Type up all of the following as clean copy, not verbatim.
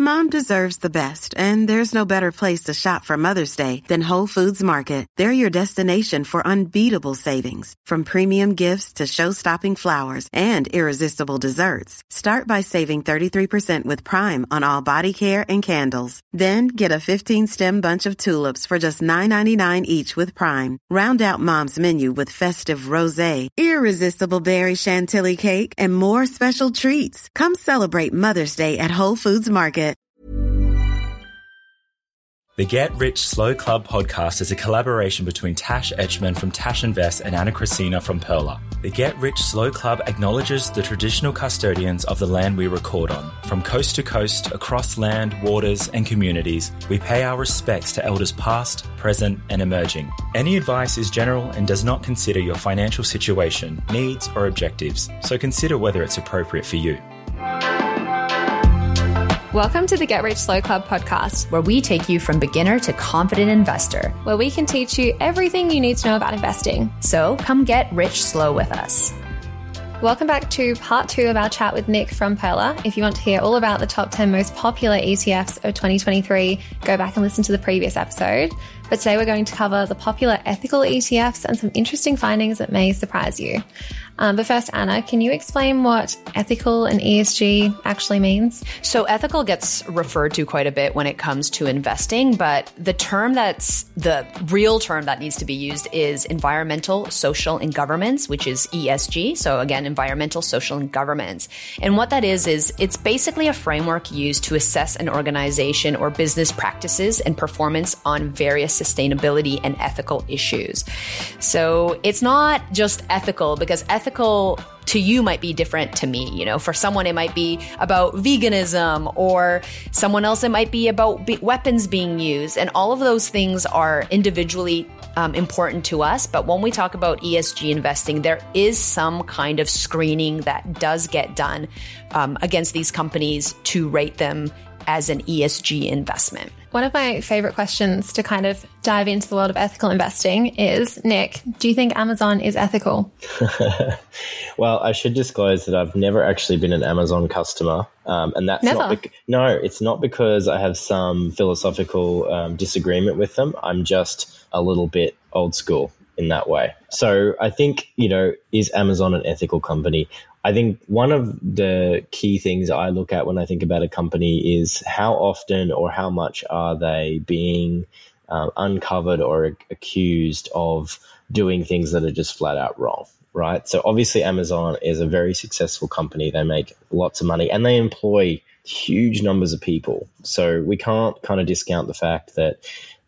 Mom deserves the best, and there's no better place to shop for Mother's Day than Whole Foods Market. They're your destination for unbeatable savings, from premium gifts to show-stopping flowers and irresistible desserts. Start by saving 33% with Prime on all body care and candles. Then get a 15-stem bunch of tulips for just $9.99 each with Prime. Round out Mom's menu with festive rosé, irresistible berry chantilly cake, and more special treats. Come celebrate Mother's Day at Whole Foods Market. The Get Rich Slow Club podcast is a collaboration between Tash Etchman from Tash Invest and Anna Christina from Perla. The Get Rich Slow Club acknowledges the traditional custodians of the land we record on. From coast to coast, across land, waters, and communities, we pay our respects to elders past, present, and emerging. Any advice is general and does not consider your financial situation, needs, or objectives, so consider whether it's appropriate for you. Welcome to the Get Rich Slow Club podcast, where we take you from beginner to confident investor, where we can teach you everything you need to know about investing. So come get rich slow with us. Welcome back to part 2 of our chat with Nick from Perla. If you want to hear all about the top 10 most popular ETFs of 2023, go back and listen to the previous episode. But today we're going to cover the popular ethical ETFs and some interesting findings that may surprise you. But first, Anna, can you explain what ethical and ESG actually means? So ethical gets referred to quite a bit when it comes to investing, but the real term that needs to be used is environmental, social, and governance, which is ESG. So again, environmental, social, and governance. And what that is it's basically a framework used to assess an organization or business practices and performance on various sustainability and ethical issues. So it's not just ethical, because ethical to you might be different to me. You know, for someone, it might be about veganism, or someone else, it might be about weapons being used. And all of those things are individually important to us. But when we talk about ESG investing, there is some kind of screening that does get done against these companies to rate them as an ESG investment. One of my favorite questions to kind of dive into the world of ethical investing is, Nick, do you think Amazon is ethical? Well, I should disclose that I've never actually been an Amazon customer. And that's no, it's not because I have some philosophical disagreement with them. I'm just a little bit old school in that way. So I think, is Amazon an ethical company? I think one of the key things I look at when I think about a company is how often or how much are they being uncovered or accused of doing things that are just flat out wrong, right? So obviously Amazon is a very successful company. They make lots of money and they employ huge numbers of people. So we can't kind of discount the fact that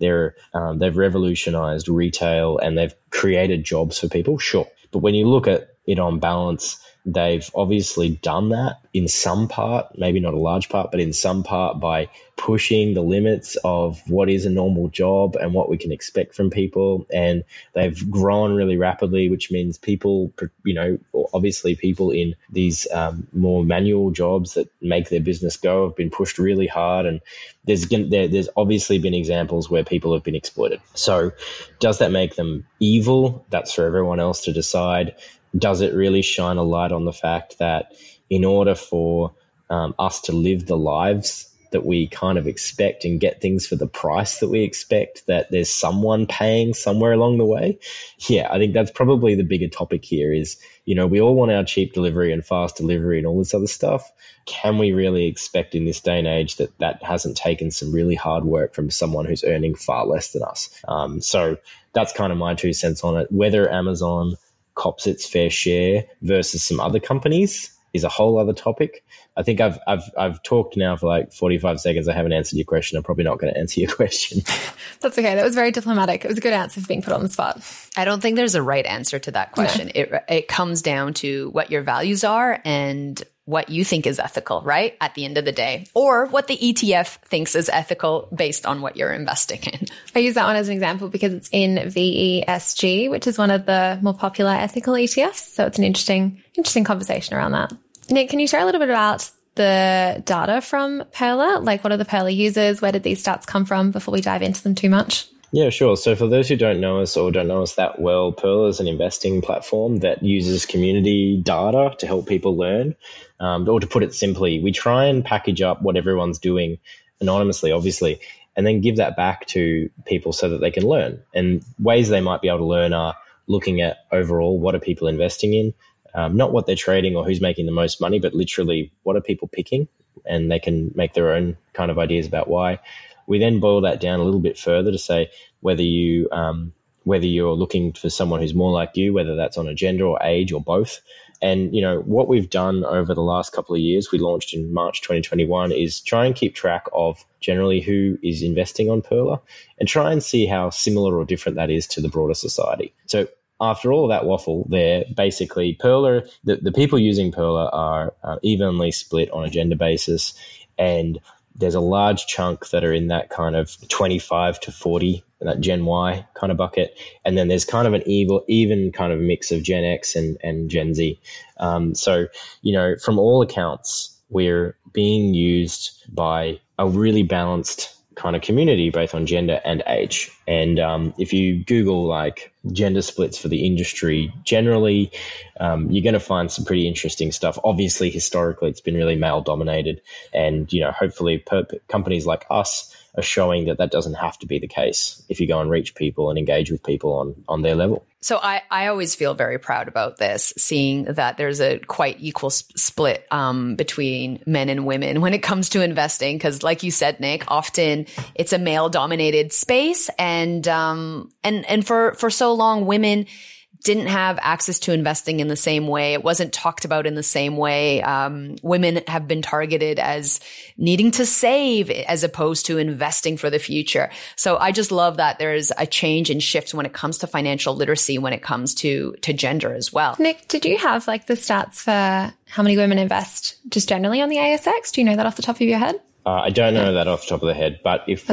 they've revolutionized retail and they've created jobs for people, sure. But when you look at it on balance, they've obviously done that in some part, maybe not a large part, but in some part by pushing the limits of what is a normal job and what we can expect from people. And they've grown really rapidly, which means people, obviously people in these more manual jobs that make their business go have been pushed really hard. And there's obviously been examples where people have been exploited. So does that make them evil? That's for everyone else to decide. Does it really shine a light on the fact that in order for us to live the lives that we kind of expect and get things for the price that we expect, that there's someone paying somewhere along the way? Yeah, I think that's probably the bigger topic here is, we all want our cheap delivery and fast delivery and all this other stuff. Can we really expect in this day and age that hasn't taken some really hard work from someone who's earning far less than us? So that's kind of my 2 cents on it. Whether Amazon cops its fair share versus some other companies is a whole other topic. I think I've talked now for like 45 seconds. I haven't answered your question. I'm probably not going to answer your question. That's okay. That was very diplomatic. It was a good answer for being put on the spot. I don't think there's a right answer to that question. No. It comes down to what your values are and what you think is ethical, right? At the end of the day, or what the ETF thinks is ethical based on what you're investing in. I use that one as an example because it's in VESG, which is one of the more popular ethical ETFs. So it's an interesting conversation around that. Nick, can you share a little bit about the data from Perla? Like, what are the Perla users? Where did these stats come from before we dive into them too much? Yeah, sure. So for those who don't know us or don't know us that well, Pearler is an investing platform that uses community data to help people learn. Or to put it simply, we try and package up what everyone's doing anonymously, obviously, and then give that back to people so that they can learn. And ways they might be able to learn are looking at overall what are people investing in, not what they're trading or who's making the most money, but literally what are people picking, and they can make their own kind of ideas about why. We then boil that down a little bit further to say whether you're looking for someone who's more like you, whether that's on a gender or age or both. And, what we've done over the last couple of years, we launched in March 2021, is try and keep track of generally who is investing on Pearler and try and see how similar or different that is to the broader society. So after all of that waffle there, basically Pearler, the people using Pearler are evenly split on a gender basis, and there's a large chunk that are in that kind of 25 to 40, that Gen Y kind of bucket. And then there's kind of an even kind of mix of Gen X and Gen Z. So, from all accounts, we're being used by a really balanced kind of community, both on gender and age. And if you Google like gender splits for the industry, generally, you're going to find some pretty interesting stuff. Obviously, historically, it's been really male dominated. And, hopefully companies like us are showing that doesn't have to be the case if you go and reach people and engage with people on their level. So I always feel very proud about this, seeing that there's a quite equal split between men and women when it comes to investing. Because like you said, Nick, often it's a male dominated space. And for so long, women didn't have access to investing in the same way. It wasn't talked about in the same way. Women have been targeted as needing to save as opposed to investing for the future. So I just love that there's a change and shift when it comes to financial literacy, when it comes to gender as well. Nick, did you have like the stats for how many women invest just generally on the ASX? Do you know that off the top of your head? I don't know that off the top of the head, but if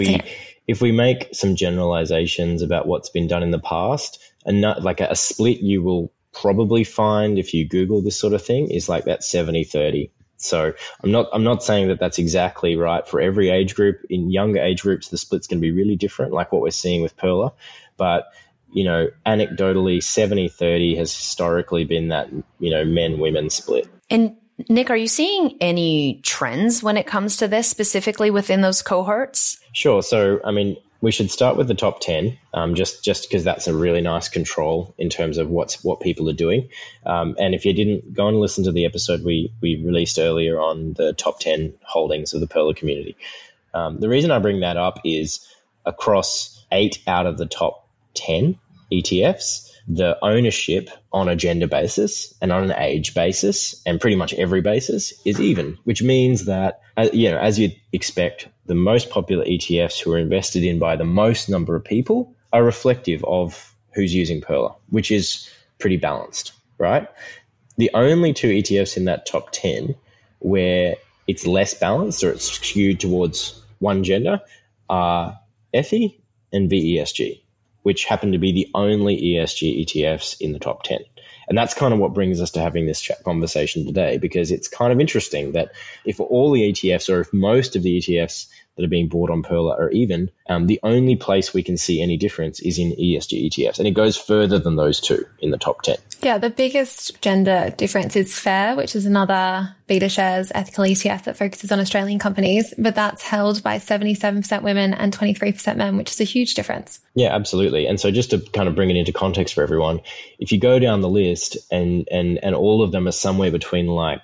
we make some generalizations about what's been done in the past, and not like a split you will probably find if you Google this sort of thing is like that 70-30. So I'm not saying that that's exactly right for every age group. In younger age groups, the split's going to be really different, like what we're seeing with Pearler. But, anecdotally, 70-30 has historically been that, men-women split. And Nick, are you seeing any trends when it comes to this specifically within those cohorts? Sure. So, we should start with the top 10, just because that's a really nice control in terms of what people are doing. And if you didn't, go and listen to the episode we released earlier on the top 10 holdings of the Pearler community. The reason I bring that up is across 8 out of the top 10 ETFs, the ownership on a gender basis and on an age basis and pretty much every basis is even, which means that, as you'd expect, the most popular ETFs who are invested in by the most number of people are reflective of who's using Pearler, which is pretty balanced, right? The only 2 ETFs in that top 10 where it's less balanced or it's skewed towards one gender are ETHI and VESG, which happen to be the only ESG ETFs in the top 10. And that's kind of what brings us to having this conversation today, because it's kind of interesting that if all the ETFs, or if most of the ETFs that are being bought on Pearler are even, the only place we can see any difference is in ESG ETFs. And it goes further than those 2 in the top 10. Yeah, the biggest gender difference is FAIR, which is another BetaShares ethical ETF that focuses on Australian companies, but that's held by 77% women and 23% men, which is a huge difference. Yeah, absolutely. And so just to kind of bring it into context for everyone, if you go down the list and all of them are somewhere between like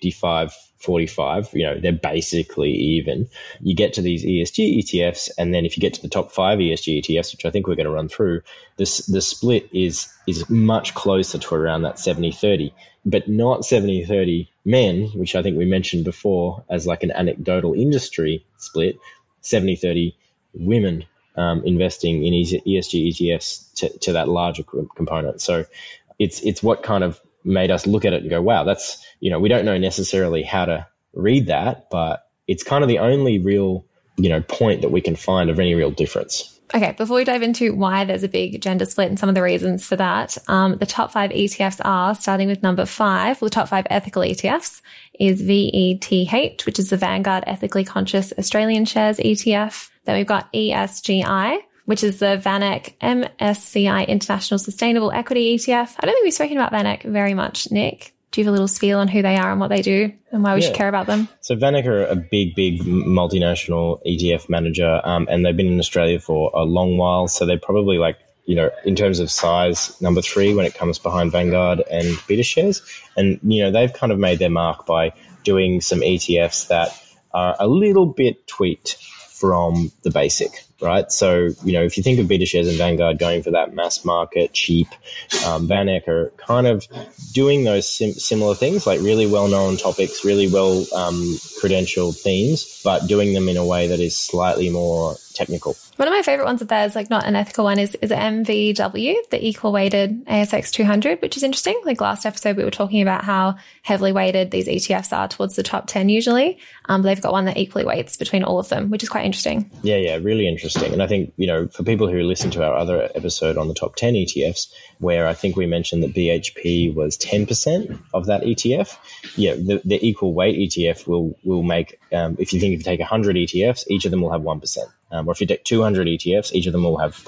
55-45, they're basically even. You get to these ESG ETFs, and then if you get to the top 5 ESG ETFs, which I think we're going to run through, the split is much closer to around that 70-30, but not 70-30 men, which I think we mentioned before as like an anecdotal industry split, 70-30 women investing in ESG ETFs to that larger component. So it's what kind of made us look at it and go, wow, that's, we don't know necessarily how to read that, but it's kind of the only real, point that we can find of any real difference. Okay, before we dive into why there's a big gender split and some of the reasons for that, the top 5 ETFs are, starting with number 5, the top 5 ethical ETFs is VETH, which is the Vanguard Ethically Conscious Australian Shares ETF. Then we've got ESGI, which is the VanEck MSCI International Sustainable Equity ETF. I don't think we've spoken about VanEck very much, Nick. Do you have a little spiel on who they are and what they do and why we should care about them? So VanEck are a big multinational ETF manager, and they've been in Australia for a long while. So they're probably like, you know, in terms of size, number 3 when it comes behind Vanguard and BetaShares. And, you know, they've kind of made their mark by doing some ETFs that are a little bit tweaked from the basic, right? So, you know, if you think of BetaShares and Vanguard going for that mass market, cheap, VanEck are kind of doing those similar things, like really well-known topics, really well-credentialed themes, but doing them in a way that is slightly more technical. One of my favorite ones of theirs, like not an ethical one, is MVW, the equal weighted ASX 200, which is interesting. Like last episode, we were talking about how heavily weighted these ETFs are towards the top 10 usually. But they've got one that equally weights between all of them, which is quite interesting. Yeah, really interesting. And I think, you know, for people who listen to our other episode on the top 10 ETFs, where I think we mentioned that BHP was 10% of that ETF, the equal weight ETF will make, if you take 100 ETFs, each of them will have 1%. Or if you take 200 ETFs, each of them will have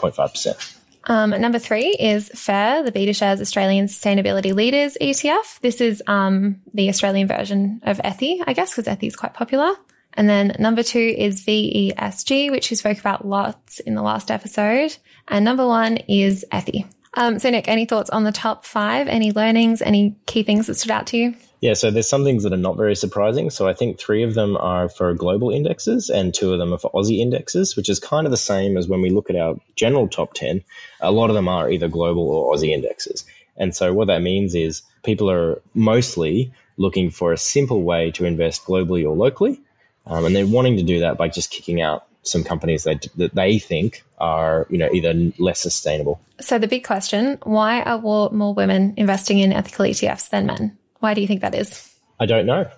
0.5%. Number 3 is FAIR, the BetaShares Australian Sustainability Leaders ETF. This is the Australian version of ETHI, I guess, because ETHI is quite popular. And then number 2 is VESG, which we spoke about lots in the last episode. And number 1 is ETHI. So Nick, any thoughts on the top 5? Any learnings? Any key things that stood out to you? Yeah, so there's some things that are not very surprising. So I think 3 of them are for global indexes and 2 of them are for Aussie indexes, which is kind of the same as when we look at our general top 10. A lot of them are either global or Aussie indexes. And so what that means is people are mostly looking for a simple way to invest globally or locally. And they're wanting to do that by just kicking out some companies that they think are, you know, either less sustainable. So the big question, why are more women investing in ethical ETFs than men? Why do you think that is? I don't know.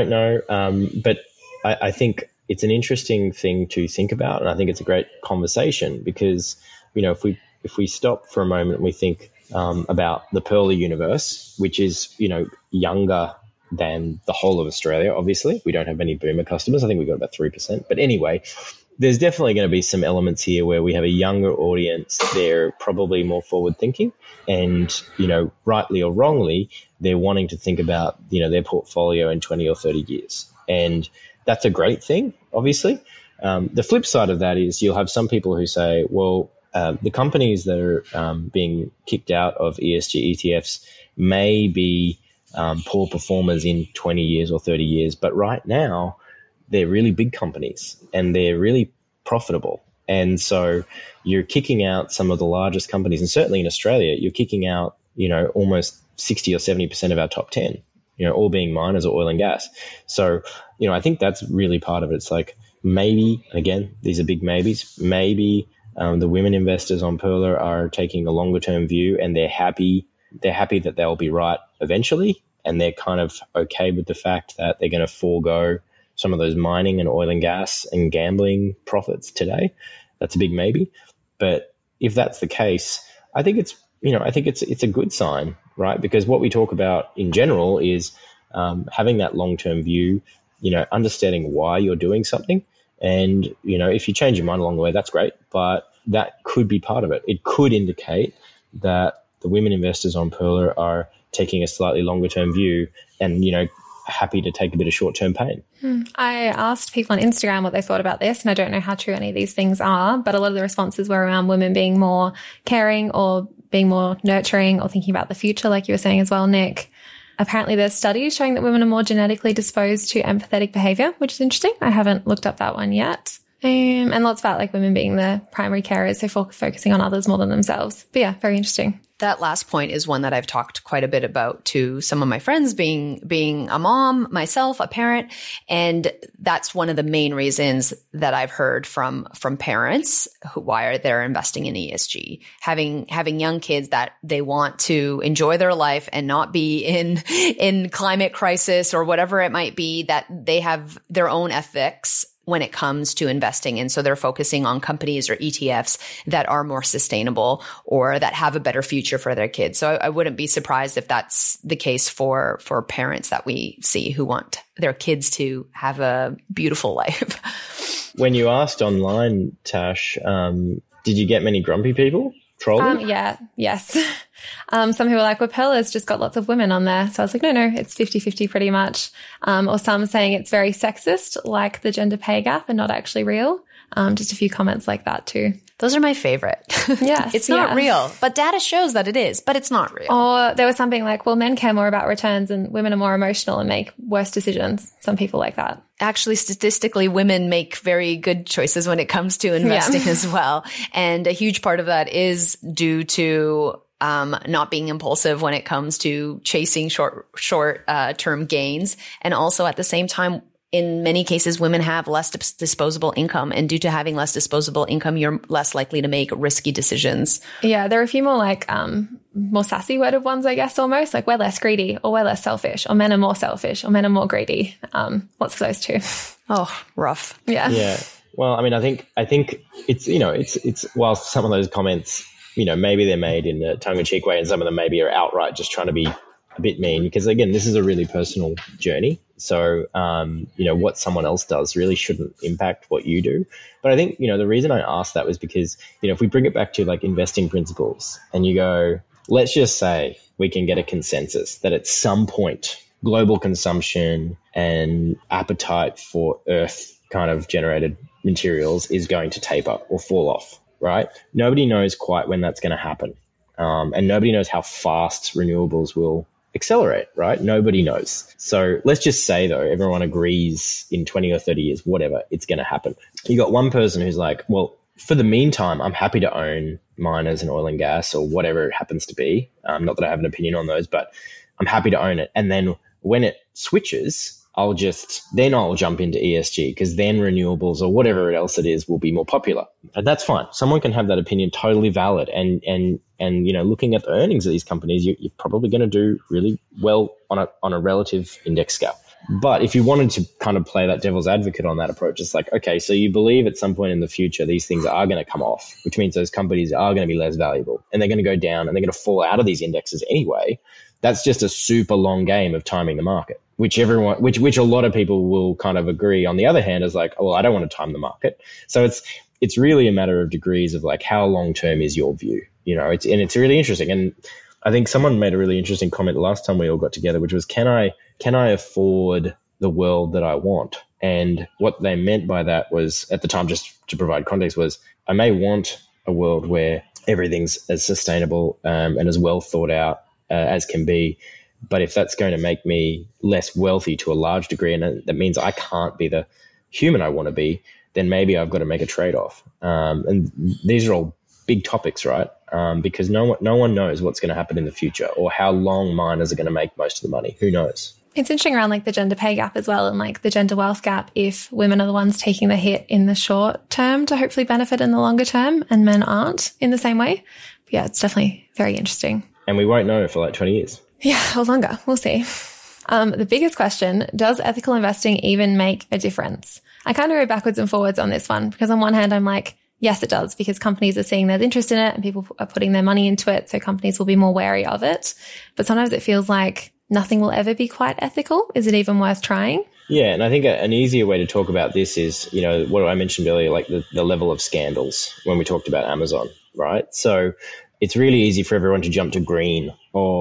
But I think it's an interesting thing to think about. And I think it's a great conversation because, you know, if we stop for a moment and we think about the Pearler universe, which is, you know, younger than the whole of Australia, obviously. We don't have any boomer customers. I think we've got about 3%. But anyway, there's definitely going to be some elements here where we have a younger audience. They're probably more forward thinking and, you know, rightly or wrongly, they're wanting to think about, you know, their portfolio in 20 or 30 years. And that's a great thing, obviously. The flip side of that is you'll have some people who say, well, the companies that are being kicked out of ESG ETFs may be poor performers in 20 years or 30 years, but right now they're really big companies and they're really profitable. And so you're kicking out some of the largest companies, and certainly in Australia, you're kicking out, you know, almost 60 or 70% of our top 10, you know, all being miners or oil and gas. So, you know, I think that's really part of it. It's like maybe, again, these are big maybes, maybe the women investors on Pearler are taking a longer term view and they're happy that they'll be right eventually. And they're kind of okay with the fact that they're going to forego some of those mining and oil and gas and gambling profits today. That's a big maybe. But if that's the case, I think it's a good sign, right? Because what we talk about in general is having that long-term view, you know, understanding why you're doing something. And, you know, if you change your mind along the way, that's great. But that could be part of it. It could indicate that the women investors on Pearler are taking a slightly longer term view and, you know, happy to take a bit of short-term pain. I asked people on Instagram what they thought about this, and I don't know how true any of these things are, but a lot of the responses were around women being more caring or being more nurturing or thinking about the future, like you were saying as well, Nick. Apparently there's studies showing that women are more genetically disposed to empathetic behavior, which is interesting. I haven't looked up that one yet. And lots about like women being the primary carers, so focusing on others more than themselves. But yeah, very interesting. That last point is one that I've talked quite a bit about to some of my friends, being a mom, myself, a parent. And that's one of the main reasons that I've heard from parents why they're investing in ESG. Having young kids that they want to enjoy their life and not be in climate crisis or whatever it might be, that they have their own ethics when it comes to investing. And so they're focusing on companies or ETFs that are more sustainable or that have a better future for their kids. So I wouldn't be surprised if that's the case for parents that we see who want their kids to have a beautiful life. When you asked online, Tash, Did you get many grumpy people trolling? Yes. Some people were like, well, Pearla's just got lots of women on there. So I was like, no, it's 50-50 pretty much. Or some saying it's very sexist, like the gender pay gap and not actually real. Just a few comments like that too. Those are my favorite. Yes. It's not real, but data shows that it is, but it's not real. Or there was something like, well, men care more about returns and women are more emotional and make worse decisions. Some people like that. Actually, statistically, women make very good choices when it comes to investing as well. And a huge part of that is due to not being impulsive when it comes to chasing short-term gains. And also at the same time, in many cases, women have less disposable income, and due to having less disposable income, you're less likely to make risky decisions. Yeah, there are a few more like more sassy worded ones, I guess, almost like we're less greedy or we're less selfish or men are more selfish or men are more greedy. What's those two? Oh, rough. Yeah. Yeah. Well, I mean, I think it's, it's while some of those comments, maybe they're made in a tongue-in-cheek way and some of them maybe are outright just trying to be a bit mean, because again, this is a really personal journey. So, what someone else does really shouldn't impact what you do. But I think, the reason I asked that was because, if we bring it back to like investing principles and you go, let's just say we can get a consensus that at some point global consumption and appetite for earth kind of generated materials is going to taper or fall off, right? Nobody knows quite when that's going to happen. And nobody knows how fast renewables will accelerate, right? Nobody knows. So let's just say, though, everyone agrees in 20 or 30 years, whatever, it's going to happen. You got one person who's like, well, for the meantime, I'm happy to own miners and oil and gas or whatever it happens to be. Not that I have an opinion on those, but I'm happy to own it. And then when it switches, I'll jump into ESG, because then renewables or whatever else it is will be more popular. And that's fine. Someone can have that opinion, totally valid. And looking at the earnings of these companies, you're probably going to do really well on a relative index scale. But if you wanted to kind of play that devil's advocate on that approach, it's like, okay, so you believe at some point in the future these things are going to come off, which means those companies are going to be less valuable and they're going to go down and they're going to fall out of these indexes anyway. That's just a super long game of timing the market, which a lot of people will kind of agree. On the other hand, is like, well, I don't want to time the market. So it's really a matter of degrees of like, how long term is your view? It's really interesting. And I think someone made a really interesting comment last time we all got together, which was, can I afford the world that I want? And what they meant by that was, at the time, just to provide context, was I may want a world where everything's as sustainable and as well thought out as can be. But if that's going to make me less wealthy to a large degree, and that means I can't be the human I want to be, then maybe I've got to make a trade-off. And these are all big topics, right? Because no one knows what's going to happen in the future or how long miners are going to make most of the money. Who knows? It's interesting around like the gender pay gap as well, and like the gender wealth gap, if women are the ones taking the hit in the short term to hopefully benefit in the longer term and men aren't in the same way. But yeah, it's definitely very interesting. And we won't know for like 20 years. Yeah, or longer. We'll see. The biggest question, does ethical investing even make a difference? I kind of go backwards and forwards on this one, because on one hand, I'm like, yes, it does, because companies are seeing there's interest in it and people are putting their money into it. So companies will be more wary of it. But sometimes it feels like nothing will ever be quite ethical. Is it even worth trying? Yeah. And I think an easier way to talk about this is, what I mentioned earlier, like the level of scandals when we talked about Amazon, right? So it's really easy for everyone to jump to green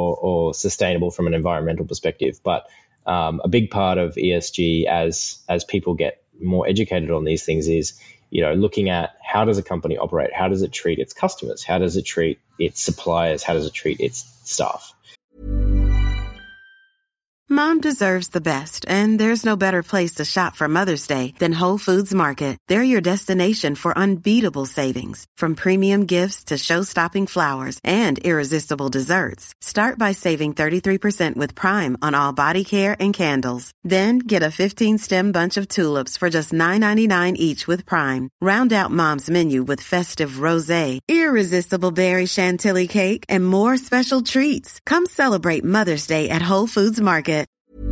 or sustainable from an environmental perspective. But a big part of ESG as people get more educated on these things is, looking at how does a company operate? How does it treat its customers? How does it treat its suppliers? How does it treat its staff? Mom deserves the best, and there's no better place to shop for Mother's Day than Whole Foods Market. They're your destination for unbeatable savings, from premium gifts to show-stopping flowers and irresistible desserts. Start by saving 33% with Prime on all body care and candles. Then get a 15-stem bunch of tulips for just $9.99 each with Prime. Round out Mom's menu with festive rosé, irresistible berry chantilly cake, and more special treats. Come celebrate Mother's Day at Whole Foods Market.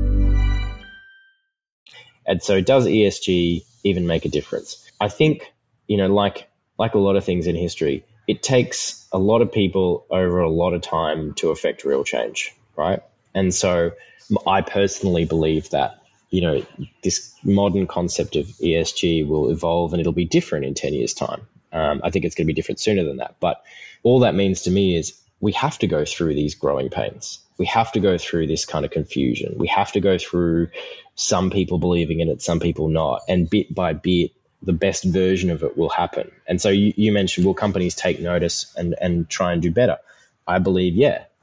And so does ESG even make a difference? I think, like a lot of things in history, it takes a lot of people over a lot of time to affect real change, right? And so I personally believe that, this modern concept of ESG will evolve and it'll be different in 10 years' time. I think it's going to be different sooner than that. But all that means to me is we have to go through these growing pains. We have to go through this kind of confusion. We have to go through some people believing in it, some people not. And bit by bit, the best version of it will happen. And so you mentioned, will companies take notice and try and do better? I believe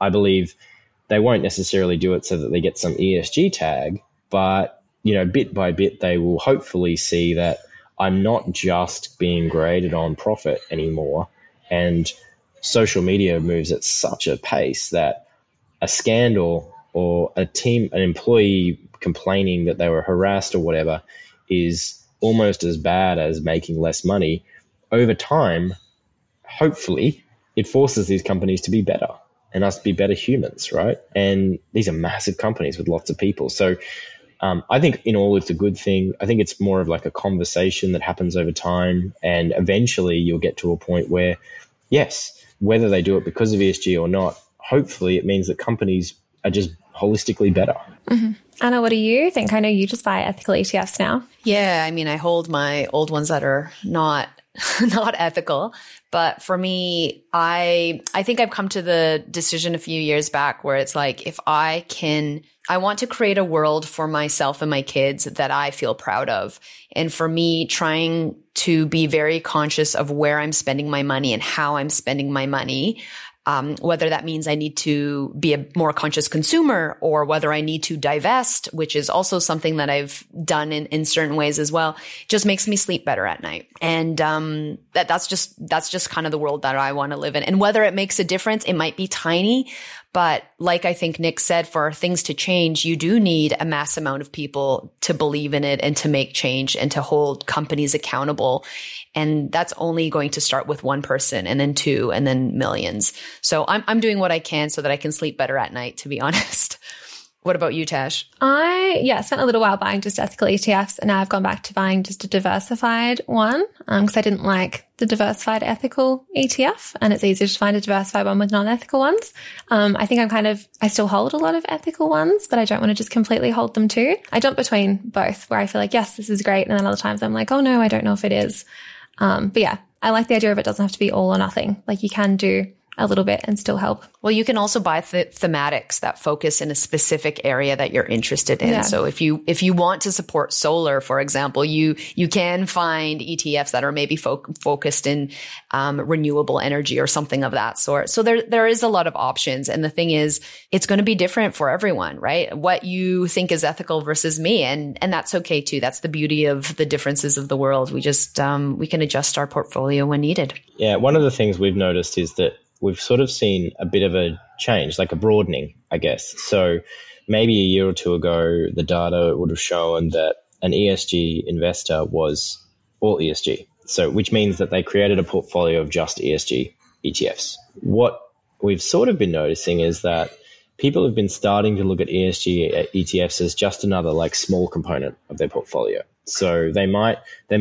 they won't necessarily do it so that they get some ESG tag, but, bit by bit, they will hopefully see that I'm not just being graded on profit anymore. And social media moves at such a pace that a scandal or an employee complaining that they were harassed or whatever is almost as bad as making less money. Over time, hopefully, it forces these companies to be better and us to be better humans, right? And these are massive companies with lots of people. So I think in all, it's a good thing. I think it's more of like a conversation that happens over time. And eventually you'll get to a point where, yes, whether they do it because of ESG or not, hopefully it means that companies are just holistically better. Mm-hmm. Anna, what do you think? I know you just buy ethical ETFs now. Yeah, I mean, I hold my old ones that are not ethical. But for me, I think I've come to the decision a few years back where it's like, if I want to create a world for myself and my kids that I feel proud of. And for me, trying to be very conscious of where I'm spending my money and how I'm spending my money, whether that means I need to be a more conscious consumer or whether I need to divest, which is also something that I've done in certain ways as well, just makes me sleep better at night. And that's just kind of the world that I want to live in. And whether it makes a difference, it might be tiny, but like I think Nick said, for things to change, you do need a mass amount of people to believe in it and to make change and to hold companies accountable. And that's only going to start with one person and then two and then millions. So I'm doing what I can so that I can sleep better at night, to be honest. What about you, Tash? I spent a little while buying just ethical ETFs, and now I've gone back to buying just a diversified one because I didn't like the diversified ethical ETF, and it's easier to find a diversified one with non-ethical ones. I think I still hold a lot of ethical ones, but I don't want to just completely hold them too. I jump between both where I feel like, yes, this is great. And then other times I'm like, oh no, I don't know if it is. But yeah, I like the idea of it doesn't have to be all or nothing. Like you can do a little bit and still help. Well, you can also buy thematics that focus in a specific area that you're interested in. Yeah. So if you want to support solar, for example, you can find ETFs that are maybe focused in renewable energy or something of that sort. So there is a lot of options. And the thing is, it's going to be different for everyone, right? What you think is ethical versus me. And that's okay too. That's the beauty of the differences of the world. We just, we can adjust our portfolio when needed. Yeah. One of the things we've noticed is that we've sort of seen a bit of a change, like a broadening, I guess. So maybe a year or two ago, the data would have shown that an ESG investor was all ESG. So which means that they created a portfolio of just ESG ETFs. What we've sort of been noticing is that people have been starting to look at ESG ETFs as just another like small component of their portfolio. So they might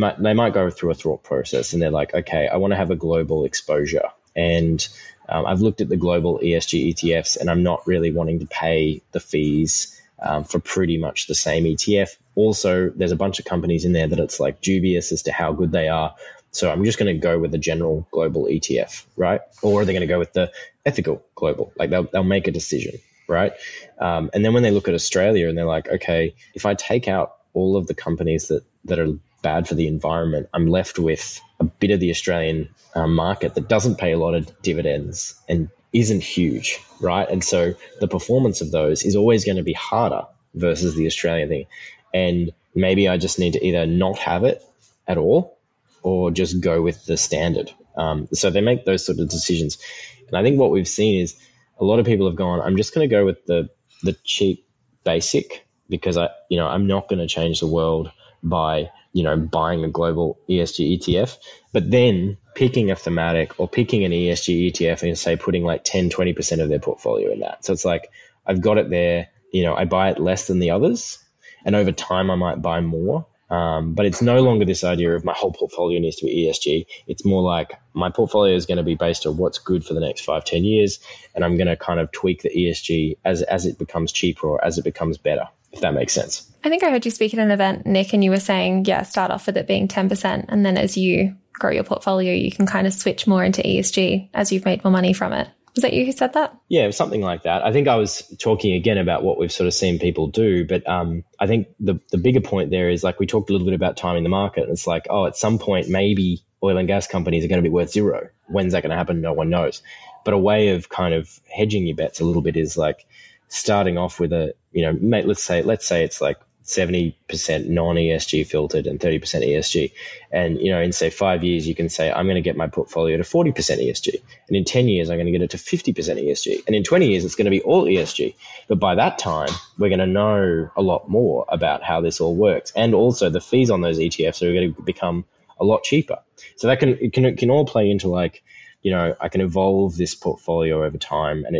go through a thought process and they're like, okay, I want to have a global exposure. And I've looked at the global ESG ETFs and I'm not really wanting to pay the fees for pretty much the same ETF. Also, there's a bunch of companies in there that it's like dubious as to how good they are. So I'm just going to go with the general global ETF, right? Or are they going to go with the ethical global? Like they'll make a decision, right? And then when they look at Australia and they're like, okay, if I take out all of the companies that are bad for the environment, I'm left with a bit of the Australian market that doesn't pay a lot of dividends and isn't huge, right? And so the performance of those is always going to be harder versus the Australian thing. And maybe I just need to either not have it at all or just go with the standard. So they make those sort of decisions. And I think what we've seen is a lot of people have gone, I'm just going to go with the cheap basic because I'm not going to change the world by buying a global ESG ETF, but then picking a thematic or picking an ESG ETF and say putting like 10, 20% of their portfolio in that. So it's like, I've got it there, I buy it less than the others and over time I might buy more. But it's no longer this idea of my whole portfolio needs to be ESG. It's more like my portfolio is going to be based on what's good for the next 5-10 years. And I'm going to kind of tweak the ESG as it becomes cheaper or as it becomes better, if that makes sense. I think I heard you speak at an event, Nick, and you were saying, start off with it being 10%. And then as you grow your portfolio, you can kind of switch more into ESG as you've made more money from it. Was that you who said that? Yeah, something like that. I think I was talking again about what we've sort of seen people do, but I think the bigger point there is, like, we talked a little bit about timing the market, and it's like, at some point maybe oil and gas companies are going to be worth zero. When's that going to happen? No one knows. But a way of kind of hedging your bets a little bit is like starting off with let's say it's like 70% non-ESG filtered and 30% ESG. And, in say 5 years, you can say, I'm going to get my portfolio to 40% ESG. And in 10 years, I'm going to get it to 50% ESG. And in 20 years, it's going to be all ESG. But by that time, we're going to know a lot more about how this all works. And also the fees on those ETFs are going to become a lot cheaper. So that can all play into like, I can evolve this portfolio over time, and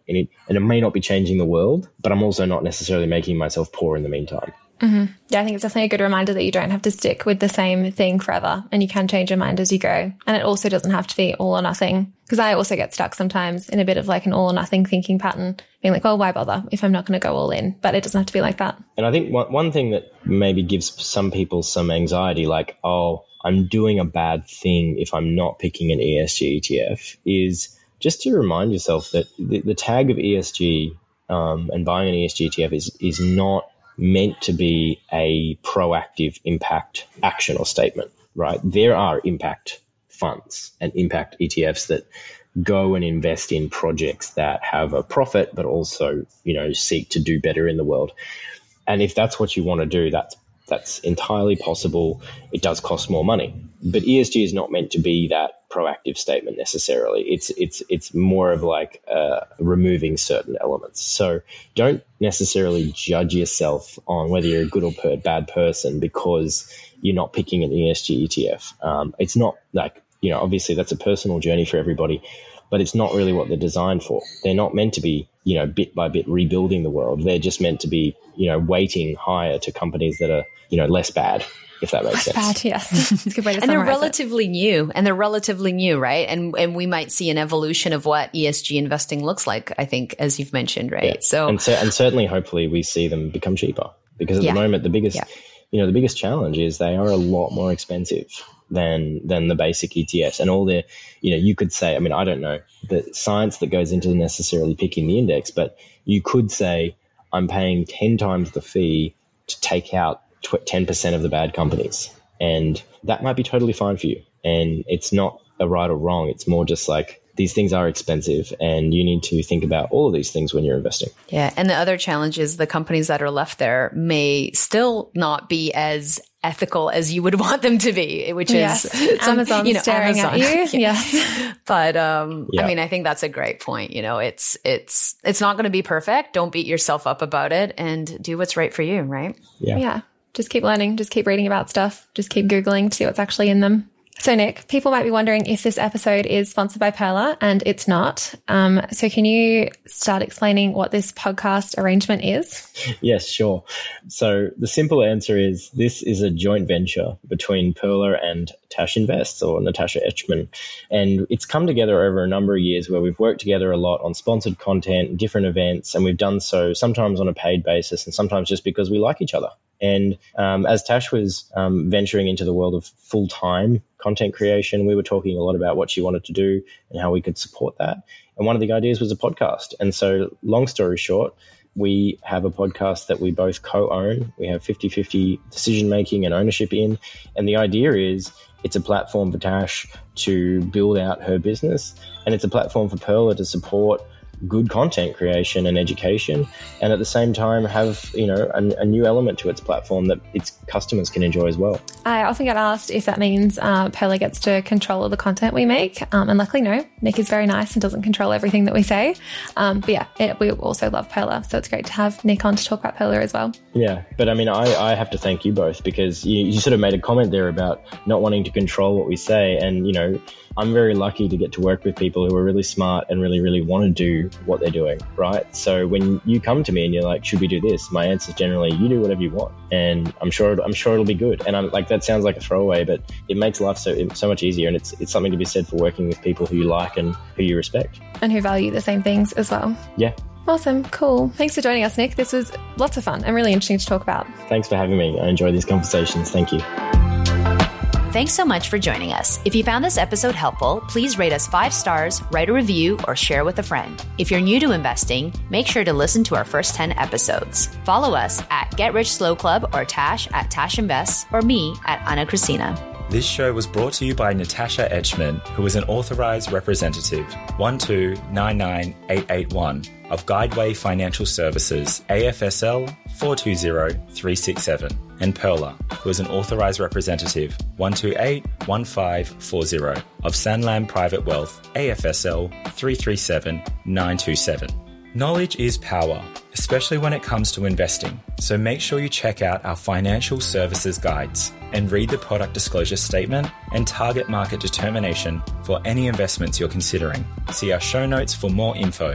it may not be changing the world, but I'm also not necessarily making myself poor in the meantime. Mm-hmm. Yeah, I think it's definitely a good reminder that you don't have to stick with the same thing forever, and you can change your mind as you go. And it also doesn't have to be all or nothing, because I also get stuck sometimes in a bit of like an all or nothing thinking pattern, being like, well, why bother if I'm not going to go all in? But it doesn't have to be like that. And I think one thing that maybe gives some people some anxiety, like, I'm doing a bad thing if I'm not picking an ESG ETF, is just to remind yourself that the tag of ESG and buying an ESG ETF is not meant to be a proactive impact action or statement, right? There are impact funds and impact ETFs that go and invest in projects that have a profit, but also, seek to do better in the world. And if that's what you want to do, that's entirely possible. It does cost more money, but ESG is not meant to be that proactive statement necessarily. It's more of like removing certain elements. So don't necessarily judge yourself on whether you're a good or bad person because you're not picking an ESG ETF. It's not like, obviously that's a personal journey for everybody, but it's not really what they're designed for. They're not meant to be, bit by bit rebuilding the world. They're just meant to be, weighting higher to companies that are, less bad, if that makes sense. Bad, yes. It's a good way to and they're relatively new, right? And we might see an evolution of what ESG investing looks like, I think, as you've mentioned, right? Yeah. So and certainly, hopefully, we see them become cheaper, because at the moment, the biggest challenge is they are a lot more expensive than the basic ETFs, and all you could say, I don't know the science that goes into necessarily picking the index, but you could say I'm paying 10 times the fee to take out 10% of the bad companies, and that might be totally fine for you. And it's not a right or wrong. It's more just like, these things are expensive, and you need to think about all of these things when you're investing. Yeah. And the other challenge is the companies that are left there may still not be as ethical as you would want them to be, which is Amazon staring at you. Yes. But I think that's a great point. It's not going to be perfect. Don't beat yourself up about it, and do what's right for you, right? Yeah. Just keep learning, just keep reading about stuff, just keep Googling to see what's actually in them. So Nick, people might be wondering if this episode is sponsored by Pearler, and it's not. So can you start explaining what this podcast arrangement is? Yes, sure. So the simple answer is this is a joint venture between Pearler and Tash Invests, or Natasha Etchman. And it's come together over a number of years where we've worked together a lot on sponsored content, different events, and we've done so sometimes on a paid basis and sometimes just because we like each other. And as Tash was venturing into the world of full-time content creation, we were talking a lot about what she wanted to do and how we could support that. And one of the ideas was a podcast. And so long story short, we have a podcast that we both co-own. We have 50-50 decision-making and ownership in. And the idea is it's a platform for Tash to build out her business, and it's a platform for Pearler to support good content creation and education, and at the same time have a new element to its platform that its customers can enjoy as well. I often get asked if that means Pearler gets to control the content we make, and luckily no. Nick is very nice and doesn't control everything that we say, but yeah, we also love Pearler, so it's great to have Nick on to talk about Pearler as well. Yeah, but I have to thank you both, because you sort of made a comment there about not wanting to control what we say, and I'm very lucky to get to work with people who are really smart and really, really want to do what they're doing, right? So when you come to me and you're like, should we do this? My answer is generally, you do whatever you want, and I'm sure it'll be good. And I'm like, that sounds like a throwaway, but it makes life so much easier, and it's something to be said for working with people who you like and who you respect. And who value the same things as well. Yeah. Awesome. Cool. Thanks for joining us, Nick. This was lots of fun and really interesting to talk about. Thanks for having me. I enjoy these conversations. Thank you. Thanks so much for joining us. If you found this episode helpful, please rate us 5 stars, write a review, or share with a friend. If you're new to investing, make sure to listen to our first 10 episodes. Follow us at Get Rich Slow Club or Tash at Tash Invest or me at Ana Cristina. This show was brought to you by Natasha Etchman, who is an authorized representative 1299881 of Guideway Financial Services, AFSL 420367, and Perla, who is an authorized representative 1281540 of Sanlam Private Wealth, AFSL 337927. Knowledge is power, especially when it comes to investing. So make sure you check out our financial services guides and read the product disclosure statement and target market determination for any investments you're considering. See our show notes for more info.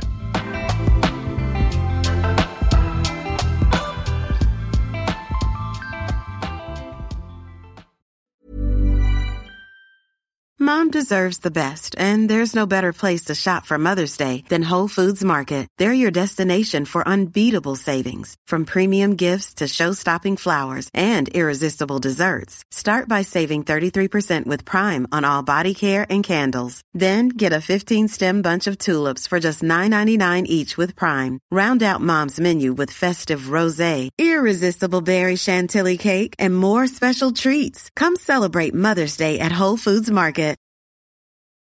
Mom deserves the best, and there's no better place to shop for Mother's Day than Whole Foods Market. They're your destination for unbeatable savings, from premium gifts to show-stopping flowers and irresistible desserts. Start by saving 33% with Prime on all body care and candles. Then get a 15-stem bunch of tulips for just $9.99 each with Prime. Round out Mom's menu with festive rosé, irresistible berry chantilly cake, and more special treats. Come celebrate Mother's Day at Whole Foods Market.